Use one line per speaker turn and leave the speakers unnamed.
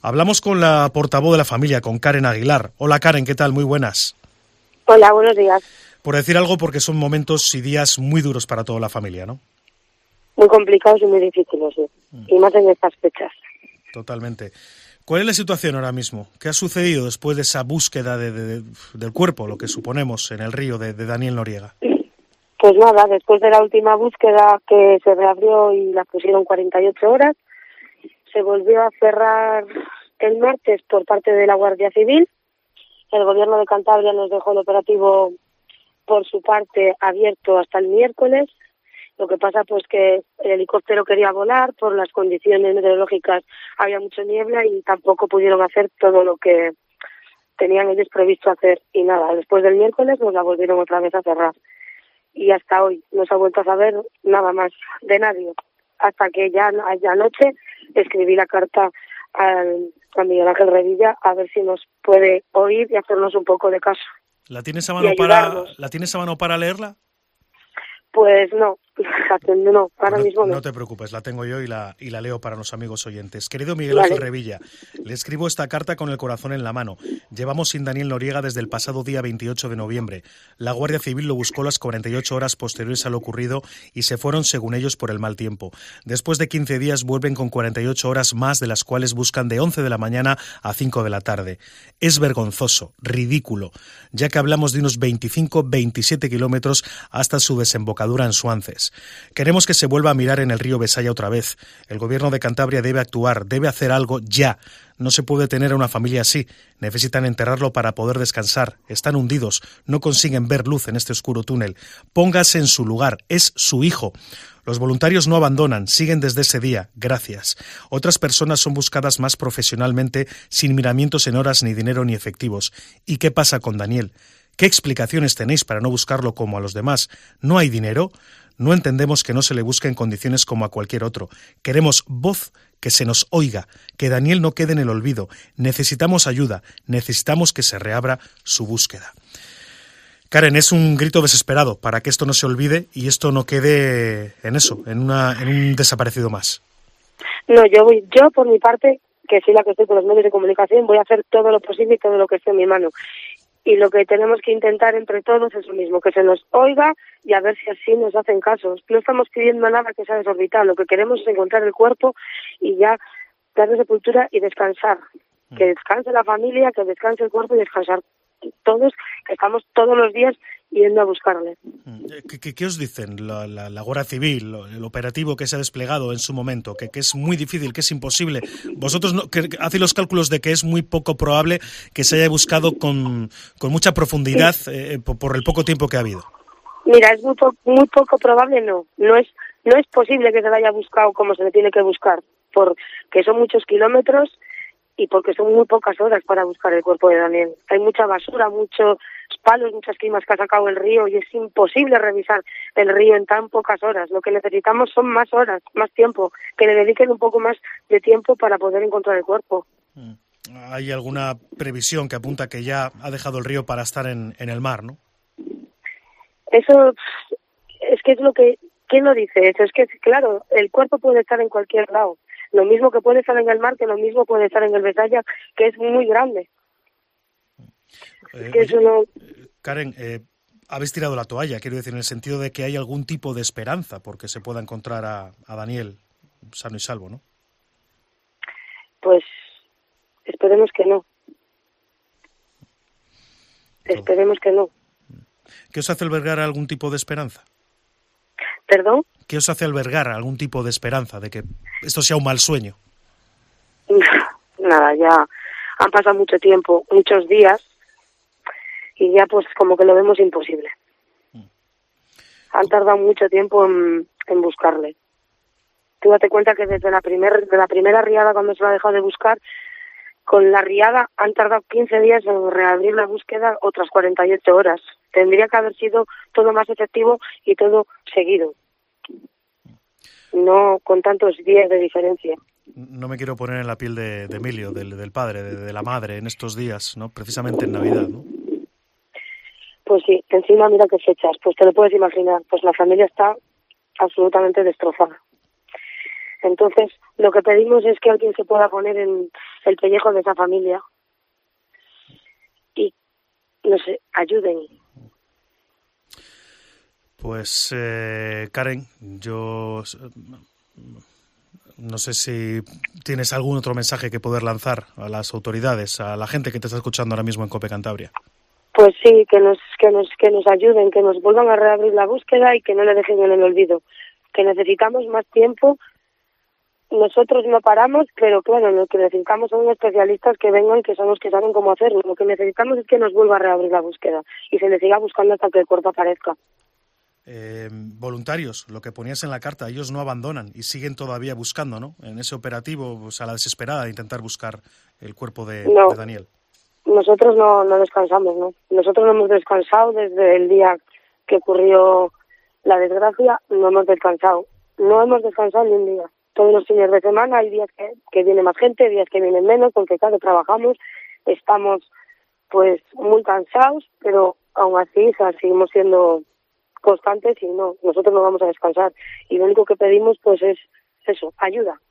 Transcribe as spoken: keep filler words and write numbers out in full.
Hablamos con la portavoz de la familia, con Karen Aguilar. Hola Karen, ¿qué tal? Muy buenas.
Hola, buenos días.
Por decir algo, porque son momentos y días muy duros para toda la familia, ¿no?
Muy complicados y muy difíciles, sí. Mm. Y más en estas fechas.
Totalmente. ¿Cuál es la situación ahora mismo? ¿Qué ha sucedido después de esa búsqueda de, de, de, del cuerpo, lo que suponemos, en el río de, de Daniel Noriega?
Pues nada, después de la última búsqueda que se reabrió y la pusieron cuarenta y ocho horas, se volvió a cerrar el martes por parte de la Guardia Civil. El Gobierno de Cantabria nos dejó el operativo por su parte abierto hasta el miércoles. Lo que pasa pues que el helicóptero quería volar, por las condiciones meteorológicas había mucha niebla y tampoco pudieron hacer todo lo que tenían ellos previsto hacer. Y nada, después del miércoles nos la volvieron otra vez a cerrar. Y hasta hoy no se ha vuelto a saber nada más de nadie. Hasta que ya, ya anoche escribí la carta al, a Miguel Ángel Revilla a ver si nos puede oír y hacernos un poco de caso.
¿La tienes a mano para, ¿la tienes a mano para leerla?
Pues no, no, ahora
no,
mismo no.
No te preocupes, la tengo yo y la, y la leo para los amigos oyentes. Querido Miguel Ángel vale. Revilla, le escribo esta carta con el corazón en la mano. Llevamos sin Daniel Noriega desde el pasado día veintiocho de noviembre. La Guardia Civil lo buscó las cuarenta y ocho horas posteriores a lo ocurrido y se fueron, según ellos, por el mal tiempo. Después de quince días vuelven con cuarenta y ocho horas más, de las cuales buscan de once de la mañana a cinco de la tarde. Es vergonzoso, ridículo, ya que hablamos de unos veinticinco a veintisiete kilómetros hasta su desembocadura en Suances. Queremos que se vuelva a mirar en el río Besaya otra vez. El Gobierno de Cantabria debe actuar, debe hacer algo ya. No se puede tener a una familia así. Necesitan enterrarlo para poder descansar. Están hundidos, no consiguen ver luz en este oscuro túnel. Póngase en su lugar, es su hijo. Los voluntarios no abandonan, siguen desde ese día, gracias. Otras personas son buscadas más profesionalmente, sin miramientos en horas, ni dinero, ni efectivos. ¿Y qué pasa con Daniel? ¿Qué explicaciones tenéis para no buscarlo como a los demás? ¿No hay dinero? No entendemos que no se le busque en condiciones como a cualquier otro. Queremos voz, que se nos oiga, que Daniel no quede en el olvido. Necesitamos ayuda, necesitamos que se reabra su búsqueda. Karen, es un grito desesperado para que esto no se olvide y esto no quede en eso, en, una, en un desaparecido más.
No, yo voy, yo por mi parte, que soy la que estoy con los medios de comunicación, voy a hacer todo lo posible y todo lo que esté en mi mano. Y lo que tenemos que intentar entre todos es lo mismo, que se nos oiga y a ver si así nos hacen caso. No estamos pidiendo nada que sea desorbitado, lo que queremos es encontrar el cuerpo y ya darle sepultura y descansar. Mm. Que descanse la familia, que descanse el cuerpo y descansar todos, que estamos todos los días yendo a buscarle.
¿Qué, qué, qué os dicen la, la, la Guardia Civil, el operativo que se ha desplegado en su momento, que, que es muy difícil, que es imposible? Vosotros no, que, hacéis los cálculos de que es muy poco probable que se haya buscado con, con mucha profundidad sí. eh, por, por el poco tiempo que ha habido.
Mira, es muy, po- muy poco probable, no. No es, no es posible que se le haya buscado como se le tiene que buscar, porque son muchos kilómetros y porque son muy pocas horas para buscar el cuerpo de Daniel. Hay mucha basura, muchos palos, muchas climas que ha sacado el río y es imposible revisar el río en tan pocas horas. Lo que necesitamos son más horas, más tiempo, que le dediquen un poco más de tiempo para poder encontrar el cuerpo.
¿Hay alguna previsión que apunta que ya ha dejado el río para estar en, en el mar, no?
Eso es que es lo que... ¿Quién lo dice eso? Es que, claro, el cuerpo puede estar en cualquier lado. Lo mismo que puede estar en el mar, que lo mismo puede estar en el Besaya, que es muy grande.
Eh,
que
oye,
eso no...
Karen, eh, habéis tirado la toalla, quiero decir, en el sentido de que hay algún tipo de esperanza porque se pueda encontrar a, a Daniel sano y salvo, ¿no?
Pues esperemos que no.
Todo.
Esperemos que no.
¿Qué os hace albergar algún tipo de esperanza?
¿Perdón?
¿Qué os hace albergar algún tipo de esperanza de que esto sea un mal sueño?
Nada, ya han pasado mucho tiempo, muchos días, y ya pues como que lo vemos imposible. Mm. Han tardado mucho tiempo en, en buscarle. Tú date cuenta que desde la, primer, de la primera riada, cuando se lo ha dejado de buscar, con la riada han tardado quince días en reabrir la búsqueda, otras cuarenta y ocho horas. Tendría que haber sido todo más efectivo y todo seguido. No con tantos días de diferencia.
No me quiero poner en la piel de, de Emilio, del, del padre, de, de la madre, en estos días, ¿no? Precisamente en Navidad, ¿no?
Pues sí, encima mira qué fechas, pues te lo puedes imaginar, pues la familia está absolutamente destrozada. Entonces, lo que pedimos es que alguien se pueda poner en el pellejo de esa familia y, no sé, ayuden.
Pues, eh, Karen, yo no sé si tienes algún otro mensaje que poder lanzar a las autoridades, a la gente que te está escuchando ahora mismo en COPE Cantabria.
Pues sí, que nos, que nos, que nos ayuden, que nos vuelvan a reabrir la búsqueda y que no le dejen en el olvido. Que necesitamos más tiempo. Nosotros no paramos, pero claro, lo que necesitamos son especialistas que vengan, que son los que saben cómo hacerlo. Lo que necesitamos es que nos vuelva a reabrir la búsqueda y se le siga buscando hasta que el cuerpo aparezca.
Eh, voluntarios, lo que ponías en la carta, ellos no abandonan y siguen todavía buscando, ¿no? En ese operativo, pues a la desesperada, de intentar buscar el cuerpo de,
no,
de Daniel.
Nosotros no, no descansamos, ¿no? Nosotros no hemos descansado desde el día que ocurrió la desgracia, no hemos descansado. No hemos descansado ni un día. Todos los fines de semana hay días que, que viene más gente, días que vienen menos, porque claro, trabajamos, estamos pues muy cansados, pero aún así, o sea, seguimos siendo constantes y no, nosotros no vamos a descansar. Y lo único que pedimos pues es eso, ayuda.